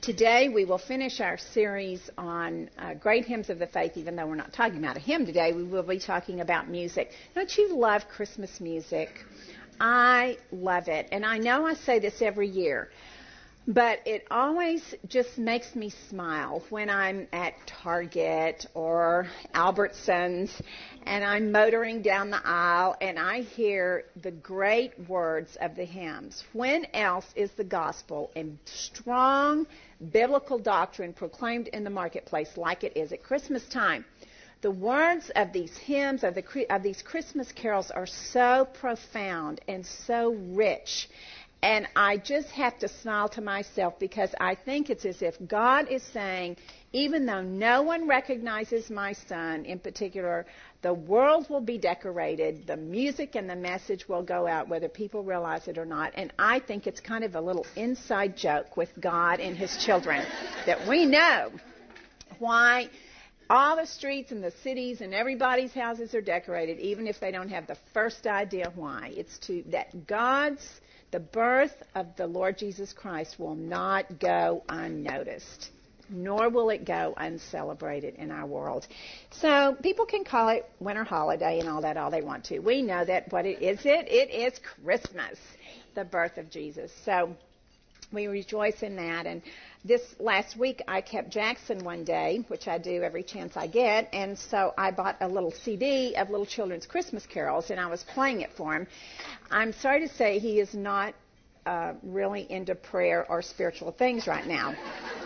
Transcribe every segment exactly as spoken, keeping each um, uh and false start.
Today we will finish our series on uh, great hymns of the faith. Even though we're not talking about a hymn today, we will be talking about music. Don't you love Christmas music? I love it. And I know I say this every year, but it always just makes me smile when I'm at Target or Albertsons and I'm motoring down the aisle and I hear the great words of the hymns. When else is the gospel in strong biblical doctrine proclaimed in the marketplace like it is at Christmas time? The words of these hymns, of, the, of these Christmas carols are so profound and so rich. And I just have to smile to myself because I think it's as if God is saying, even though no one recognizes my son in particular, the world will be decorated, the music and the message will go out whether people realize it or not. And I think it's kind of a little inside joke with God and his children that we know why all the streets and the cities and everybody's houses are decorated, even if they don't have the first idea why. It's to that God's The birth of the Lord Jesus Christ will not go unnoticed, nor will it go uncelebrated in our world. So people can call it winter holiday and all that all they want to. We know that what it is it? It is Christmas, the birth of Jesus. So we rejoice in that. And this last week I kept Jackson one day, which I do every chance I get, and so I bought a little C D of little children's Christmas carols, and I was playing it for him. I'm sorry to say he is not uh, really into prayer or spiritual things right now.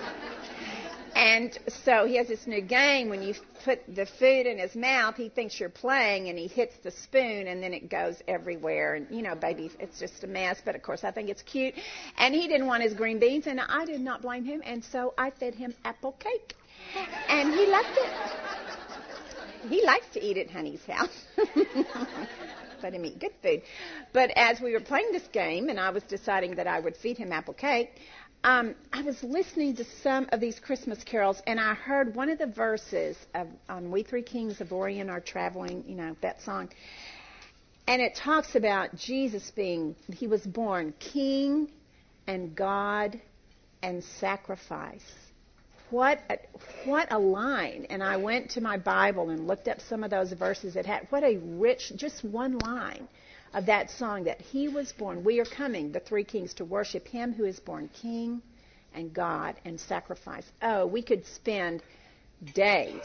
And so he has this new game. When you put the food in his mouth, he thinks you're playing, and he hits the spoon, and then it goes everywhere. And, you know, baby, it's just a mess. But, of course, I think it's cute. And he didn't want his green beans, and I did not blame him. And so I fed him apple cake. And he loved it. He likes to eat at Honey's house. Let him eat good food. But as we were playing this game, and I was deciding that I would feed him apple cake, Um, I was listening to some of these Christmas carols, and I heard one of the verses of on We Three Kings of Orient Are Traveling, you know, that song. And it talks about Jesus being, he was born King and God and sacrifice. What a, what a line. And I went to my Bible and looked up some of those verses that had, what a rich, just one line of that song, that he was born. We are coming, the three kings, to worship him who is born King and God and sacrifice. Oh, we could spend days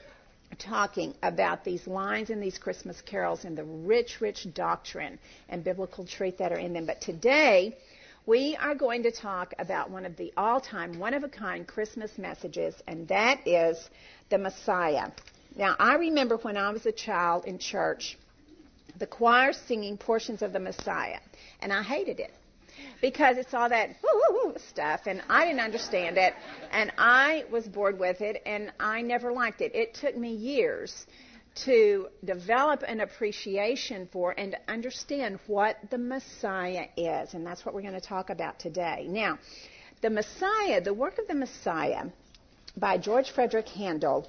talking about these lines in these Christmas carols and the rich, rich doctrine and biblical truth that are in them. But today, we are going to talk about one of the all-time, one-of-a-kind Christmas messages, and that is the Messiah. Now, I remember when I was a child in church, the choir singing portions of the Messiah, and I hated it because it's all that woo, woo, woo stuff, and I didn't understand it, and I was bored with it, and I never liked it. It took me years to develop an appreciation for and to understand what the Messiah is, and that's what we're going to talk about today. Now, the Messiah, the work of the Messiah by George Frederick Handel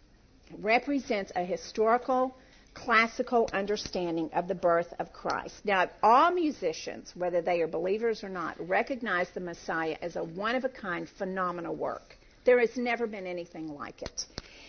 represents a historical classical understanding of the birth of Christ. Now, all musicians, whether they are believers or not, recognize the Messiah as a one-of-a-kind, phenomenal work. There has never been anything like it.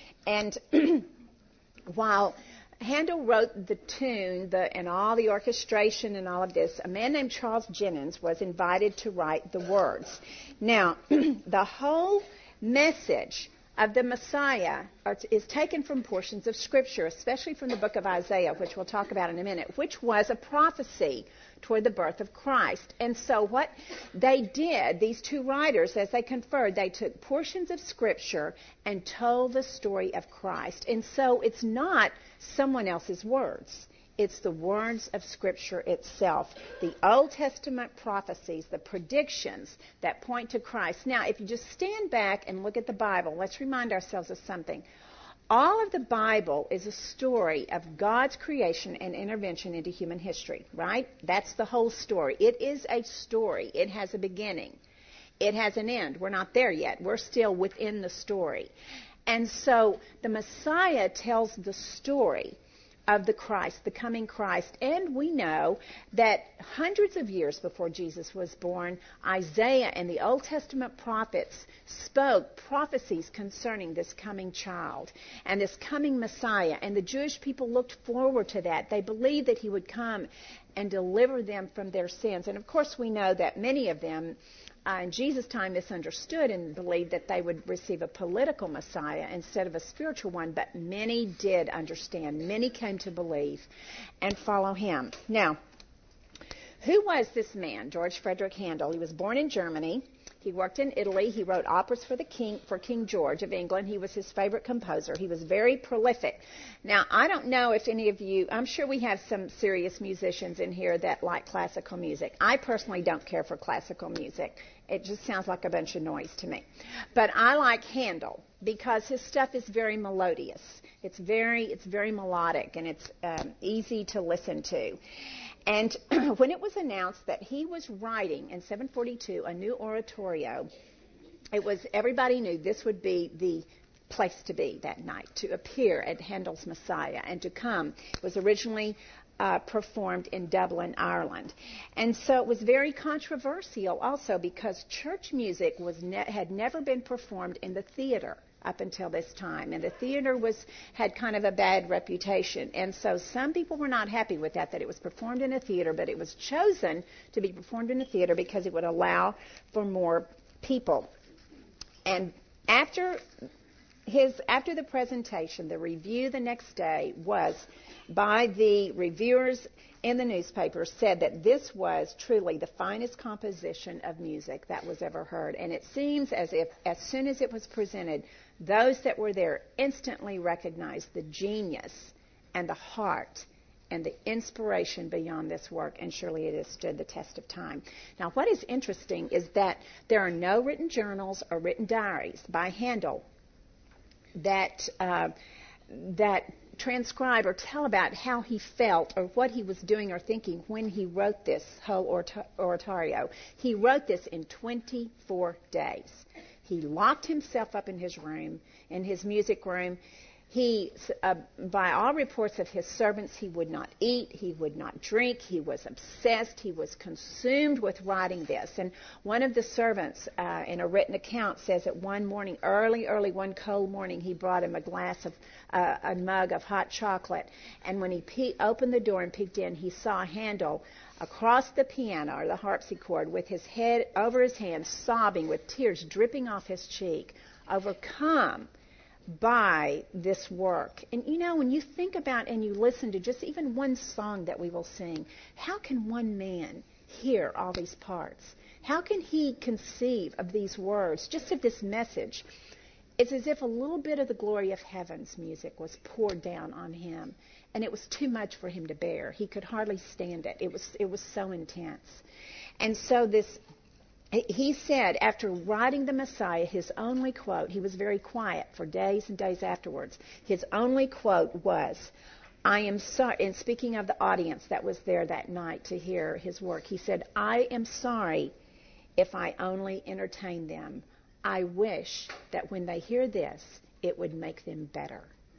And while Handel wrote the tune the, and all the orchestration and all of this, a man named Charles Jennens was invited to write the words. Now, the whole message of the Messiah are, is taken from portions of Scripture, especially from the book of Isaiah, which we'll talk about in a minute, which was a prophecy toward the birth of Christ. And so what they did, these two writers, as they conferred, they took portions of Scripture and told the story of Christ. And so it's not someone else's words. It's the words of Scripture itself, the Old Testament prophecies, the predictions that point to Christ. Now, if you just stand back and look at the Bible, let's remind ourselves of something. All of the Bible is a story of God's creation and intervention into human history, right? That's the whole story. It is a story. It has a beginning. It has an end. We're not there yet. We're still within the story. And so the Messiah tells the story of the Christ, the coming Christ. And we know that hundreds of years before Jesus was born, Isaiah and the Old Testament prophets spoke prophecies concerning this coming child and this coming Messiah. And the Jewish people looked forward to that. They believed that he would come and deliver them from their sins. And of course, we know that many of them Uh, in Jesus' time misunderstood and believed that they would receive a political Messiah instead of a spiritual one, but many did understand. Many came to believe and follow him. Now, who was this man, George Frederick Handel? He was born in Germany. He worked in Italy. He wrote operas for the king, for King George of England. He was his favorite composer. He was very prolific. Now, I don't know if any of you, I'm sure we have some serious musicians in here that like classical music. I personally don't care for classical music. It just sounds like a bunch of noise to me. But I like Handel because his stuff is very melodious. It's very, it's very melodic, and it's um, easy to listen to. And when it was announced that he was writing in seven forty-two a new oratorio, it was, everybody knew this would be the place to be that night, to appear at Handel's Messiah and to come. It was originally uh, performed in Dublin, Ireland. And so it was very controversial also because church music was ne- had never been performed in the theater up until this time. And the theater was had kind of a bad reputation. And so some people were not happy with that, that it was performed in a theater, but it was chosen to be performed in a theater because it would allow for more people. And after his after the presentation, the review the next day was by the reviewers in the newspaper said that this was truly the finest composition of music that was ever heard. And it seems as if as soon as it was presented, those that were there instantly recognized the genius and the heart and the inspiration beyond this work, and surely it has stood the test of time. Now, what is interesting is that there are no written journals or written diaries by Handel that uh, that transcribe or tell about how he felt or what he was doing or thinking when he wrote this whole oratorio. He wrote this in twenty-four days. He locked himself up in his room, in his music room. He, uh, by all reports of his servants, he would not eat, he would not drink, he was obsessed, he was consumed with writing this. And one of the servants, uh, in a written account, says that one morning, early, early, one cold morning, he brought him a glass of, uh, a mug of hot chocolate. And when he pe- opened the door and peeked in, he saw Handel across the piano or the harpsichord with his head over his hands, sobbing with tears dripping off his cheek, overcome by this work. And you know, when you think about and you listen to just even one song that we will sing, how can one man hear all these parts? How can he conceive of these words, just of this message? It's as if a little bit of the glory of heaven's music was poured down on him, and it was too much for him to bear. He could hardly stand it. It was it was so intense. And so this He said, after writing the Messiah, his only quote, he was very quiet for days and days afterwards. His only quote was, I am sorry, and speaking of the audience that was there that night to hear his work, he said, I am sorry if I only entertain them. I wish that when they hear this, it would make them better.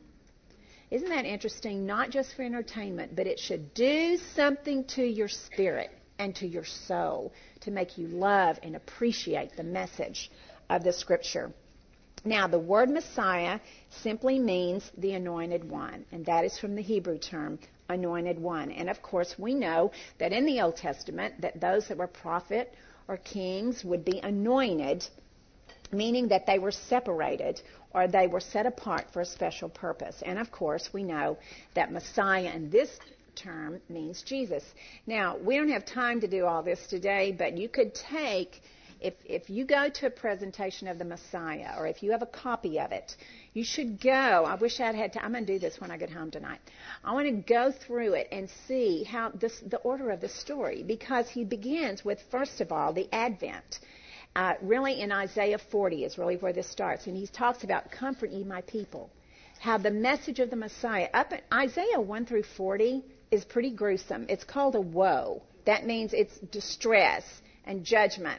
Isn't that interesting? Not just for entertainment, but it should do something to your spirit and to your soul to make you love and appreciate the message of the Scripture. Now, the word Messiah simply means the anointed one, and that is from the Hebrew term anointed one. And of course, we know that in the Old Testament that those that were prophet or kings would be anointed, meaning that they were separated or they were set apart for a special purpose. And of course, we know that Messiah in this term means Jesus. Now, we don't have time to do all this today, but you could take, if if you go to a presentation of the Messiah, or if you have a copy of it, you should go. I wish I'd had time. I'm going to do this when I get home tonight. I want to go through it and see how this, the order of the story, because he begins with, first of all, the Advent. Uh, really, in Isaiah forty is really where this starts, and he talks about comfort ye my people. How the message of the Messiah, up in Isaiah one through forty, is pretty gruesome. It's called a woe. That means it's distress and judgment.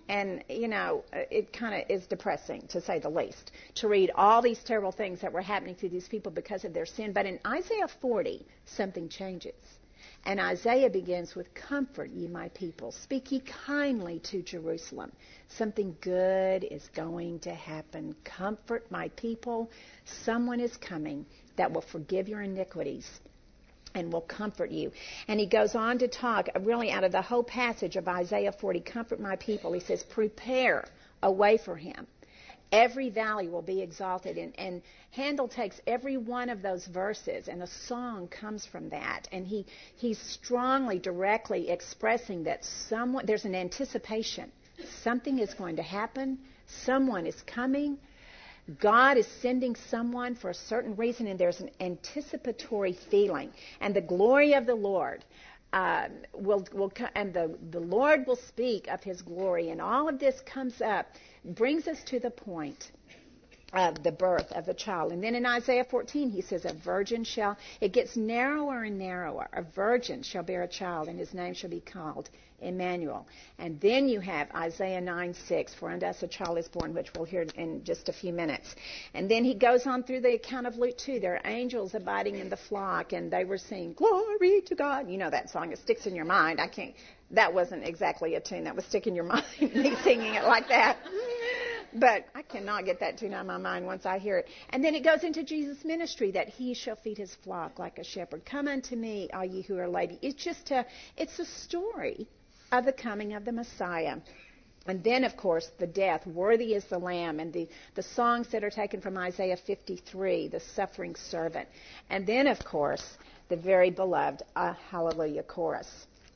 And, you know, it kind of is depressing, to say the least, to read all these terrible things that were happening to these people because of their sin. But in Isaiah forty, something changes. And Isaiah begins with, "Comfort ye my people. Speak ye kindly to Jerusalem. Something good is going to happen. Comfort my people. Someone is coming that will forgive your iniquities and will comfort you." And he goes on to talk, really out of the whole passage of Isaiah forty, "Comfort my people." He says, "Prepare a way for him. Every valley will be exalted." And, and Handel takes every one of those verses, and a song comes from that. And he he's strongly, directly expressing that someone, there's an anticipation. Something is going to happen. Someone is coming. God is sending someone for a certain reason, and there's an anticipatory feeling. And the glory of the Lord uh, will, will, and the, the Lord will speak of his glory. And all of this comes up, brings us to the point of the birth of the child. And then in Isaiah fourteen, he says, "A virgin shall," it gets narrower and narrower, "a virgin shall bear a child, and his name shall be called Emmanuel." And then you have Isaiah nine six, "For unto us a child is born," which we'll hear in just a few minutes. And then he goes on through the account of Luke two. There are angels abiding in the flock, and they were singing, "Glory to God." You know that song. It sticks in your mind. I can't, that wasn't exactly a tune that would stick in your mind, me singing it like that. But I cannot get that tune out of my mind once I hear it. And then it goes into Jesus' ministry, that he shall feed his flock like a shepherd. "Come unto me, all ye who are laden." It's just a, it's a story of the coming of the Messiah. And then, of course, the death, "Worthy is the Lamb," and the, the songs that are taken from Isaiah fifty-three, the suffering servant. And then, of course, the very beloved uh, Hallelujah chorus.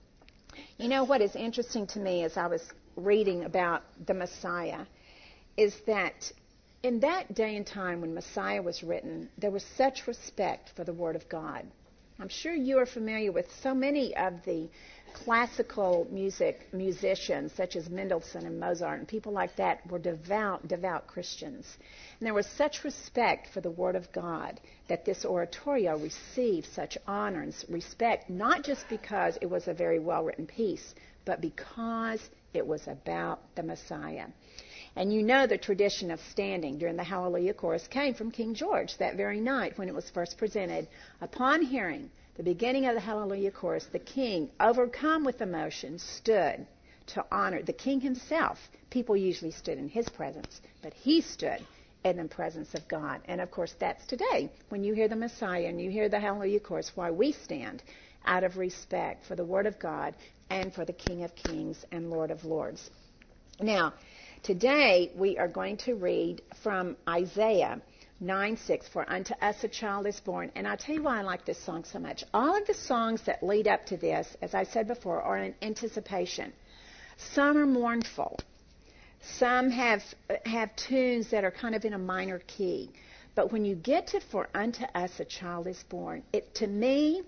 You know what is interesting to me as I was reading about the Messiah is that in that day and time when Messiah was written, there was such respect for the Word of God. I'm sure you are familiar with so many of the classical music musicians, such as Mendelssohn and Mozart, and people like that were devout, devout Christians. And there was such respect for the Word of God that this oratorio received such honor and respect, not just because it was a very well-written piece, but because it was about the Messiah. And you know the tradition of standing during the Hallelujah chorus came from King George that very night when it was first presented. Upon hearing the beginning of the Hallelujah chorus, the king, overcome with emotion, stood to honor the king himself. People usually stood in his presence, but he stood in the presence of God. And, of course, that's today. When you hear the Messiah and you hear the Hallelujah chorus, why we stand out of respect for the Word of God and for the King of Kings and Lord of Lords. Now, today we are going to read from Isaiah nine six, "For unto us a child is born." And I'll tell you why I like this song so much. All of the songs that lead up to this, as I said before, are in anticipation. Some are mournful. Some have have tunes that are kind of in a minor key. But when you get to "For unto us a child is born," it, to me,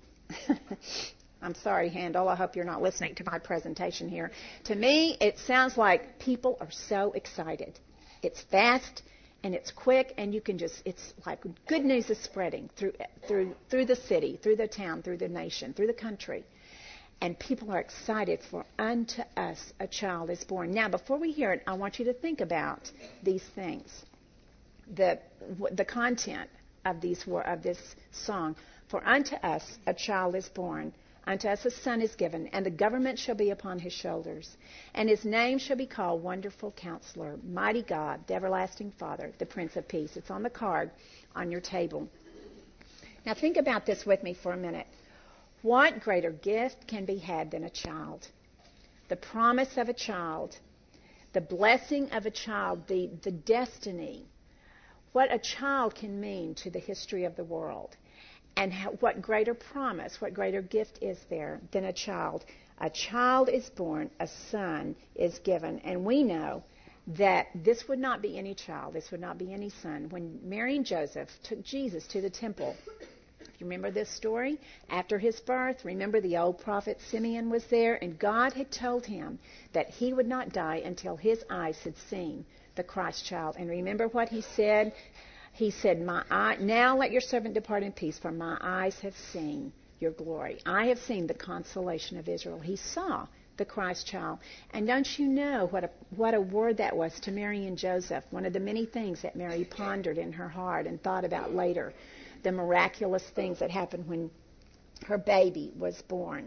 I'm sorry, Handel, I hope you're not listening to my presentation here. To me, it sounds like people are so excited. It's fast and it's quick, and you can just, it's like good news is spreading through through through the city, through the town, through the nation, through the country. And people are excited, for unto us a child is born. Now, before we hear it, I want you to think about these things. The the content of these of this song. For unto us a child is born, unto us a son is given, and the government shall be upon his shoulders. And his name shall be called Wonderful Counselor, Mighty God, the Everlasting Father, the Prince of Peace. It's on the card on your table. Now think about this with me for a minute. What greater gift can be had than a child? The promise of a child, the blessing of a child, the, the destiny, what a child can mean to the history of the world. And how, what greater promise, what greater gift is there than a child? A child is born, a son is given. And we know that this would not be any child, this would not be any son. When Mary and Joseph took Jesus to the temple, if you remember this story, after his birth, remember the old prophet Simeon was there, and God had told him that he would not die until his eyes had seen the Christ child. And remember what he said? He said, "My eye, now let your servant depart in peace, for my eyes have seen your glory." I have seen the consolation of Israel. He saw the Christ child. And don't you know what a, what a word that was to Mary and Joseph, one of the many things that Mary pondered in her heart and thought about later, the miraculous things that happened when her baby was born.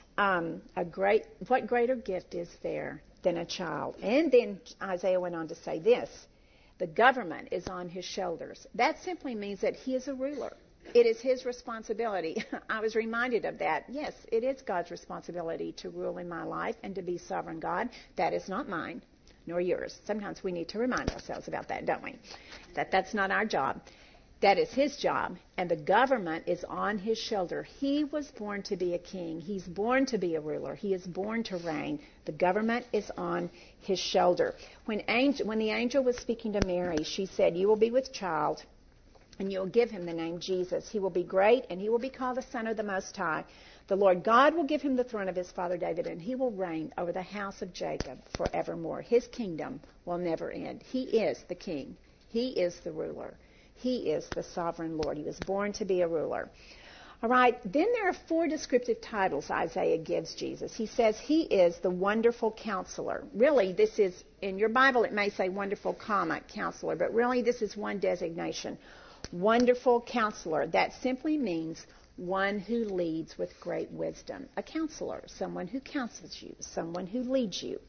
Um, a great, what greater gift is there than a child? And then Isaiah went on to say this, the government is on his shoulders. That simply means that he is a ruler. It is his responsibility. I was reminded of that. Yes, it is God's responsibility to rule in my life and to be sovereign God. That is not mine, nor yours. Sometimes we need to remind ourselves about that, don't we? That that's not our job. That is his job, and the government is on his shoulder. He was born to be a king. He's born to be a ruler. He is born to reign. The government is on his shoulder. When, angel, when the angel was speaking to Mary, she said, you will be with child, and you will give him the name Jesus. He will be great, and he will be called the Son of the Most High. The Lord God will give him the throne of his father David, and he will reign over the house of Jacob forevermore. His kingdom will never end. He is the king. He is the ruler. He is the sovereign Lord. He was born to be a ruler. All right, then there are four descriptive titles Isaiah gives Jesus. He says he is the wonderful counselor. Really, this is, in your Bible it may say wonderful comma, counselor, but really this is one designation. Wonderful counselor. That simply means one who leads with great wisdom. A counselor, someone who counsels you, someone who leads you.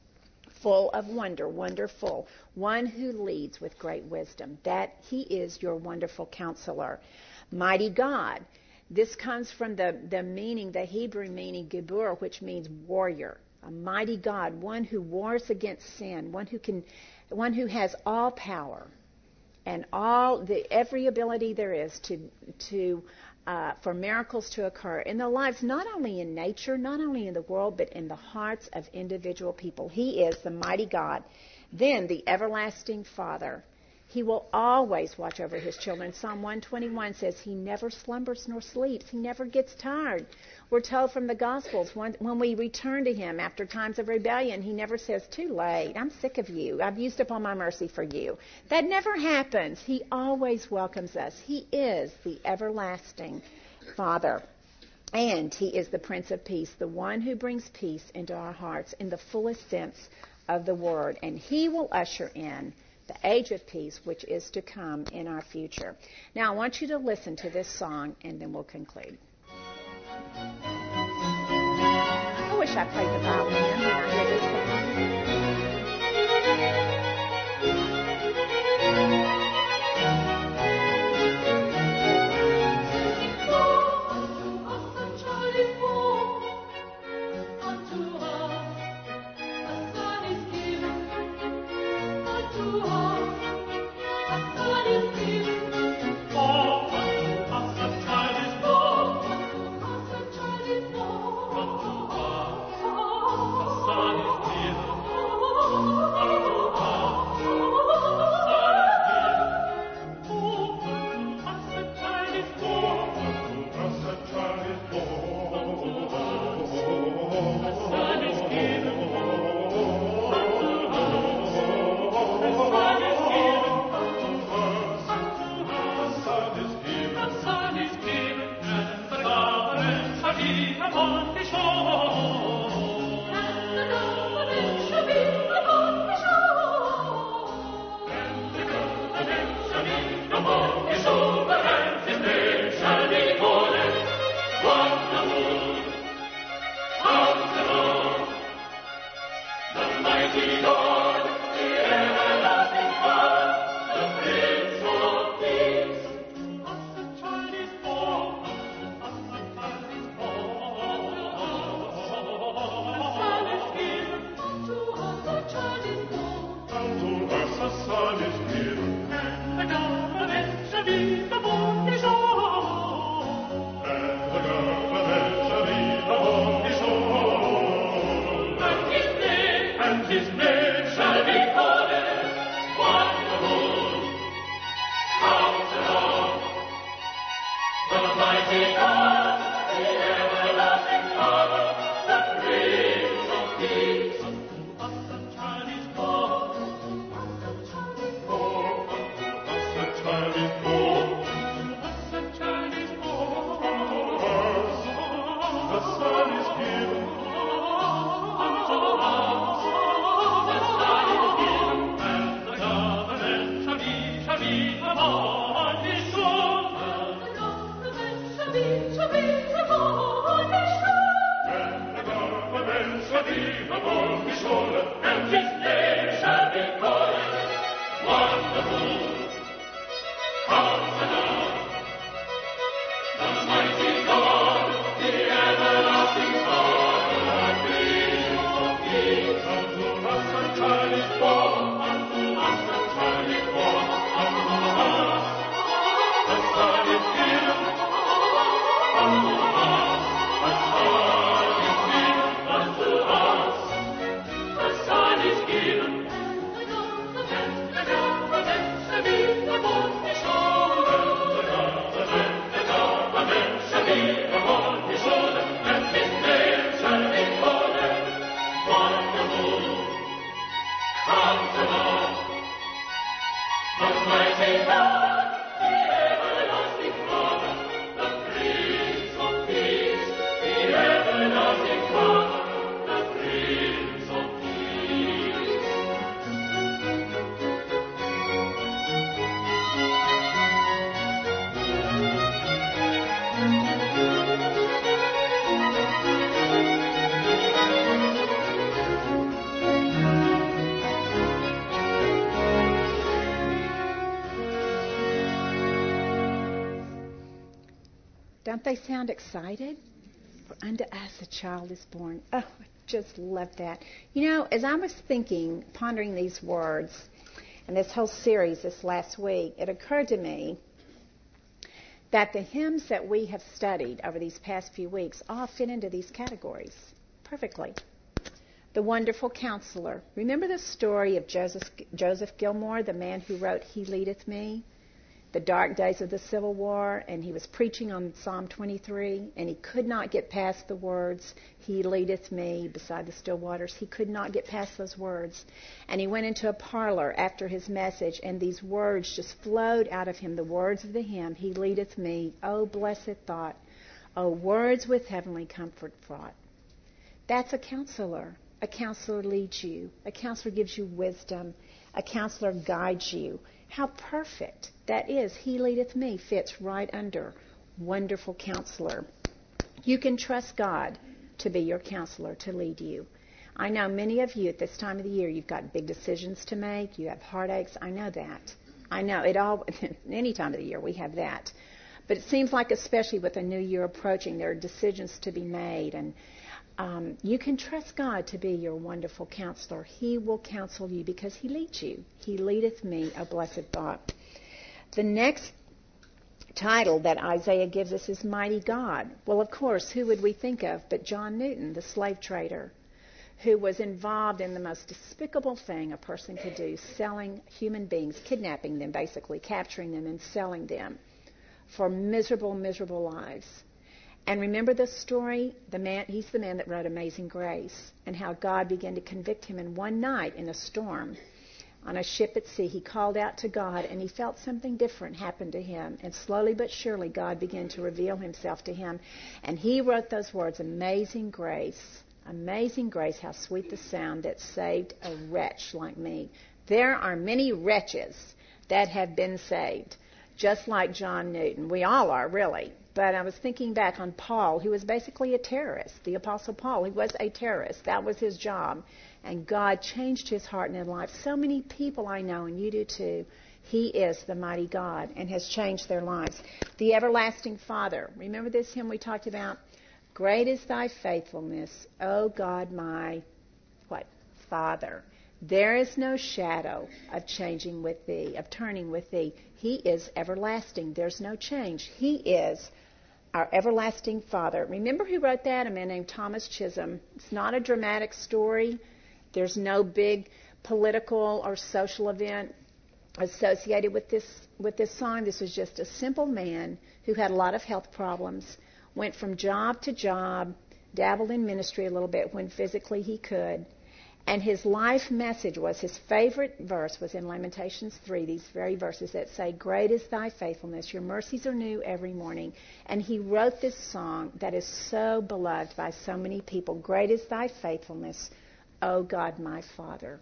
Full of wonder, wonderful, one who leads with great wisdom. That he is your wonderful counselor. Mighty God. This comes from the, the meaning, the Hebrew meaning, Gibur, which means warrior. A mighty God, one who wars against sin, one who can, one who has all power and all the every ability there is to to Uh, for miracles to occur in the lives, not only in nature, not only in the world, but in the hearts of individual people. He is the mighty God. Then the everlasting Father. He will always watch over his children. Psalm one twenty-one says he never slumbers nor sleeps. He never gets tired. We're told from the Gospels when, when we return to him after times of rebellion, he never says, too late, I'm sick of you. I've used up all my mercy for you. That never happens. He always welcomes us. He is the everlasting Father. And he is the Prince of Peace, the one who brings peace into our hearts in the fullest sense of the word. And he will usher in the age of peace, which is to come in our future. Now, I want you to listen to this song, and then we'll conclude. I wish I played the violin when I hear this song. Son is Don't they sound excited? For unto us a child is born. Oh, I just love that. You know, as I was thinking, pondering these words, and this whole series this last week, it occurred to me that the hymns that we have studied over these past few weeks all fit into these categories perfectly. The Wonderful Counselor. Remember the story of Joseph, Joseph Gilmore, the man who wrote He Leadeth Me? The dark days of the Civil War, and he was preaching on Psalm twenty-three, and he could not get past the words, He leadeth me beside the still waters. He could not get past those words. And he went into a parlor after his message, and these words just flowed out of him, the words of the hymn, He leadeth me, oh blessed thought, oh words with heavenly comfort fraught. That's a counselor. A counselor leads you. A counselor gives you wisdom. A counselor guides you. How perfect that is. He leadeth me fits right under Wonderful Counselor. You can trust God to be your counselor, to lead you. I know many of you at this time of the year, you've got big decisions to make. You have heartaches. I know that. I know it all. Any time of the year we have that. But it seems like, especially with a new year approaching, there are decisions to be made, and Um, you can trust God to be your wonderful counselor. He will counsel you because He leads you. He leadeth me, a blessed thought. The next title that Isaiah gives us is Mighty God. Well, of course, who would we think of but John Newton, the slave trader, who was involved in the most despicable thing a person could do, selling human beings, kidnapping them, basically, capturing them and selling them for miserable, miserable lives. And remember the story? The man, he's the man that wrote Amazing Grace, and how God began to convict him. And one night in a storm on a ship at sea, he called out to God, and he felt something different happen to him. And slowly but surely, God began to reveal Himself to him. And he wrote those words, Amazing Grace, amazing grace, how sweet the sound that saved a wretch like me. There are many wretches that have been saved, just like John Newton. We all are, really. But I was thinking back on Paul, who was basically a terrorist. The Apostle Paul, he was a terrorist. That was his job. And God changed his heart and his life. So many people I know, and you do too, He is the mighty God and has changed their lives. The Everlasting Father. Remember this hymn we talked about? Great is thy faithfulness, O God, my, what? Father. There is no shadow of changing with thee, of turning with thee. He is everlasting. There's no change. He is our everlasting Father. Remember who wrote that? A man named Thomas Chisholm. It's not a dramatic story. There's no big political or social event associated with this with this song. This was just a simple man who had a lot of health problems, went from job to job, dabbled in ministry a little bit when physically he could. And his life message was, his favorite verse was in Lamentations three, these very verses that say, Great is thy faithfulness, your mercies are new every morning. And he wrote this song that is so beloved by so many people. Great is thy faithfulness, O God my Father.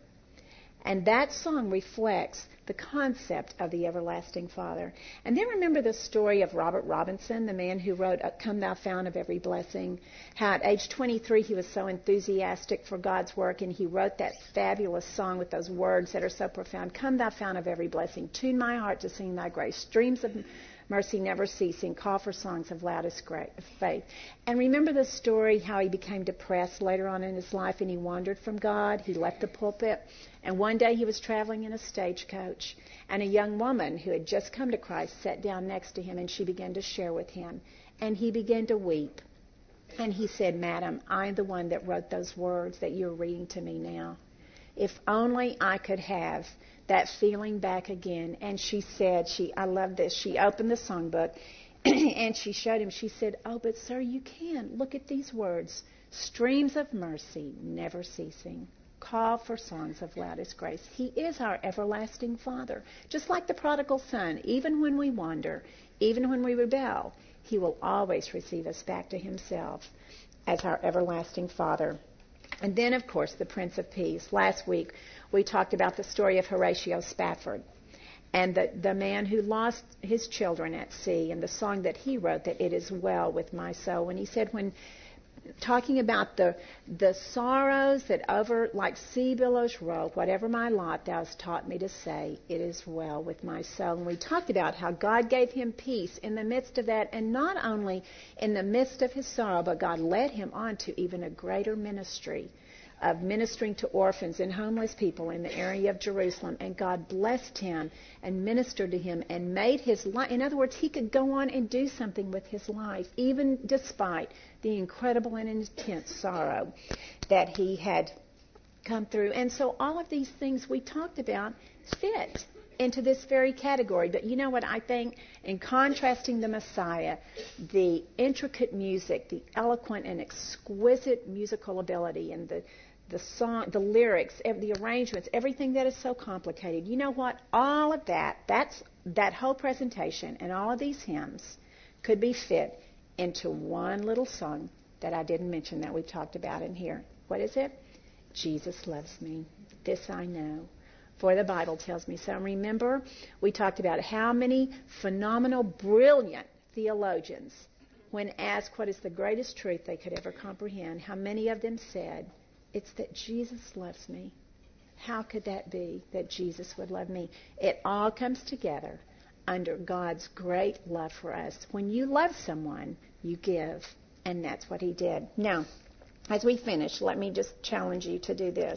And that song reflects the concept of the everlasting Father. And then remember the story of Robert Robinson, the man who wrote Come Thou Fount of Every Blessing, how at age twenty-three he was so enthusiastic for God's work, and he wrote that fabulous song with those words that are so profound. Come Thou Fount of Every Blessing, tune my heart to sing thy grace, streams of mercy never ceasing, call for songs of loudest great faith. And remember the story how he became depressed later on in his life and he wandered from God. He left the pulpit, and one day he was traveling in a stagecoach, and a young woman who had just come to Christ sat down next to him, and she began to share with him, and he began to weep. And he said, Madam, I'm the one that wrote those words that you're reading to me now. If only I could have that feeling back again. And she said, she, I love this, she opened the songbook and she showed him, she said, oh, but sir, you can. Look at these words. Streams of mercy never ceasing. call for songs of loudest grace. He is our everlasting Father. Just like the prodigal son, even when we wander, even when we rebel, he will always receive us back to himself as our everlasting Father. And then, of course, the Prince of Peace. Last week, we talked about the story of Horatio Spafford and the, the man who lost his children at sea, and the song that he wrote, that it is well with my soul. And he said, when talking about the the sorrows that over like sea billows roll, whatever my lot, thou hast taught me to say, it is well with my soul. And we talked about how God gave him peace in the midst of that, and not only in the midst of his sorrow, but God led him on to even a greater ministry of ministering to orphans and homeless people in the area of Jerusalem. And God blessed him and ministered to him and made his life. In other words, he could go on and do something with his life, even despite the incredible and intense sorrow that he had come through. And so all of these things we talked about fit into this very category. But you know what I think? In contrasting the Messiah, the intricate music, the eloquent and exquisite musical ability, and the the song, the lyrics, the arrangements, everything that is so complicated. You know what? All of that, that's that whole presentation and all of these hymns could be fit into one little song that I didn't mention that we talked about in here. What is it? Jesus loves me. This I know, for the Bible tells me so. Remember, we talked about how many phenomenal, brilliant theologians, when asked what is the greatest truth they could ever comprehend, how many of them said, it's that Jesus loves me. How could that be, that Jesus would love me? It all comes together under God's great love for us. When you love someone, you give, and that's what he did. Now, as we finish, let me just challenge you to do this.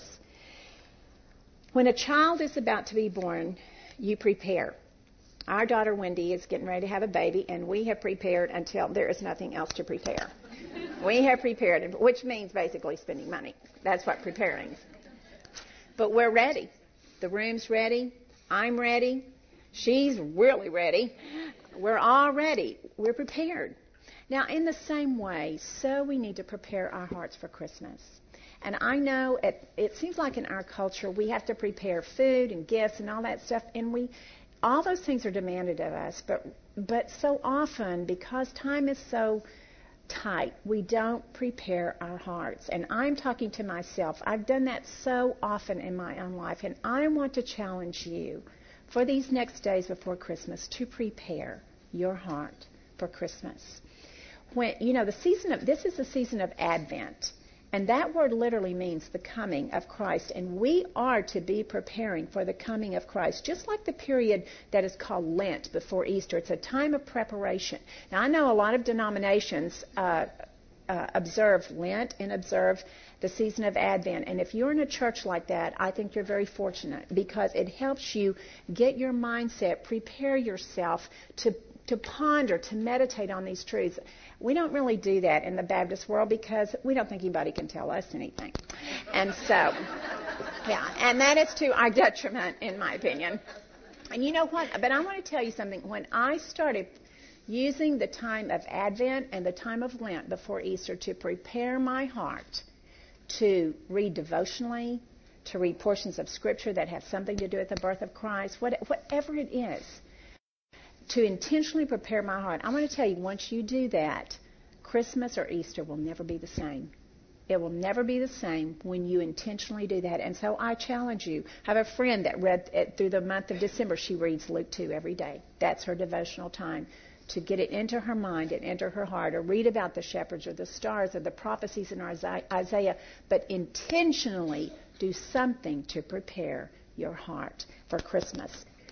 When a child is about to be born, you prepare. Our daughter Wendy is getting ready to have a baby, and we have prepared until there is nothing else to prepare. We have prepared, which means basically spending money. That's what preparing is. But we're ready. The room's ready. I'm ready. She's really ready. We're all ready. We're prepared. Now, in the same way, so we need to prepare our hearts for Christmas. And I know it, it seems like in our culture we have to prepare food and gifts and all that stuff, and we all those things are demanded of us. But but so often, because time is so tight, we don't prepare our hearts. And I'm talking to myself. I've done that so often in my own life, and I want to challenge you for these next days before Christmas to prepare your heart for Christmas. When you know the season of this is the season of Advent. And that word literally means the coming of Christ. And we are to be preparing for the coming of Christ, just like the period that is called Lent before Easter. It's a time of preparation. Now, I know a lot of denominations uh, uh, observe Lent and observe the season of Advent. And if you're in a church like that, I think you're very fortunate, because it helps you get your mindset, prepare yourself to to ponder, to meditate on these truths. We don't really do that in the Baptist world because we don't think anybody can tell us anything. And so, yeah, and that is to our detriment, in my opinion. And you know what? But I want to tell you something. When I started using the time of Advent and the time of Lent before Easter to prepare my heart to read devotionally, to read portions of Scripture that have something to do with the birth of Christ, what, whatever it is, to intentionally prepare my heart. I want to tell you, once you do that, Christmas or Easter will never be the same. It will never be the same when you intentionally do that. And so I challenge you. I have a friend that read it through the month of December. She reads Luke two every day. That's her devotional time, to get it into her mind and into her heart, or read about the shepherds or the stars or the prophecies in Isaiah, but intentionally do something to prepare your heart for Christmas.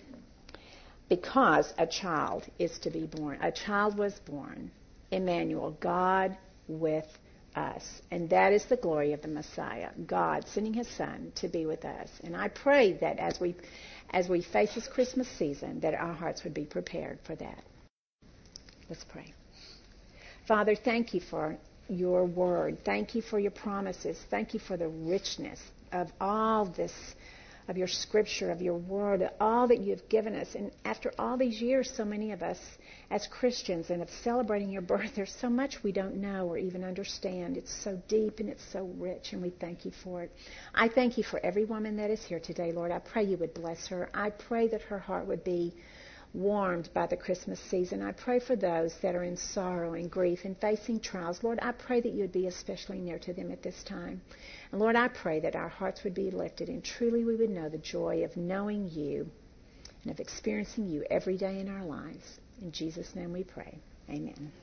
Because a child is to be born. A child was born. Emmanuel, God with us. And that is the glory of the Messiah. God sending his Son to be with us. And I pray that as we as we face this Christmas season, that our hearts would be prepared for that. Let's pray. Father, thank you for your word. Thank you for your promises. Thank you for the richness of all this of your scripture, of your word, all that you have given us. And after all these years, so many of us as Christians and of celebrating your birth, there's so much we don't know or even understand. It's so deep and it's so rich, and we thank you for it. I thank you for every woman that is here today, Lord. I pray you would bless her. I pray that her heart would be warmed by the Christmas season. I pray for those that are in sorrow and grief and facing trials. Lord, I pray that you would be especially near to them at this time. And Lord, I pray that our hearts would be lifted and truly we would know the joy of knowing you and of experiencing you every day in our lives. In Jesus' name we pray. Amen.